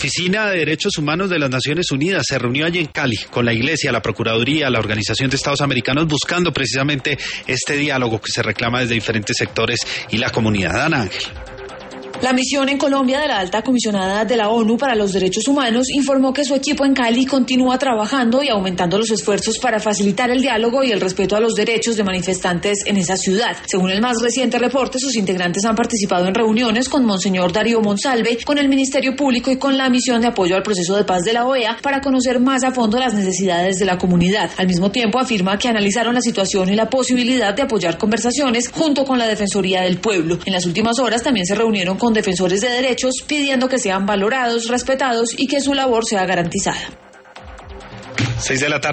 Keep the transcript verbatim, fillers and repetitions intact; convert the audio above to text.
Oficina de Derechos Humanos de las Naciones Unidas se reunió allí en Cali con la Iglesia, la Procuraduría, la Organización de Estados Americanos, buscando precisamente este diálogo que se reclama desde diferentes sectores y la comunidad. Ana Ángel. La misión en Colombia de la Alta Comisionada de la ONU para los Derechos Humanos informó que su equipo en Cali continúa trabajando y aumentando los esfuerzos para facilitar el diálogo y el respeto a los derechos de manifestantes en esa ciudad. Según el más reciente reporte, sus integrantes han participado en reuniones con Monseñor Darío Monsalve, con el Ministerio Público y con la misión de apoyo al proceso de paz de la O E A para conocer más a fondo las necesidades de la comunidad. Al mismo tiempo, afirma que analizaron la situación y la posibilidad de apoyar conversaciones junto con la Defensoría del Pueblo. En las últimas horas también se reunieron con defensores de derechos pidiendo que sean valorados, respetados y que su labor sea garantizada. Seis de la tarde.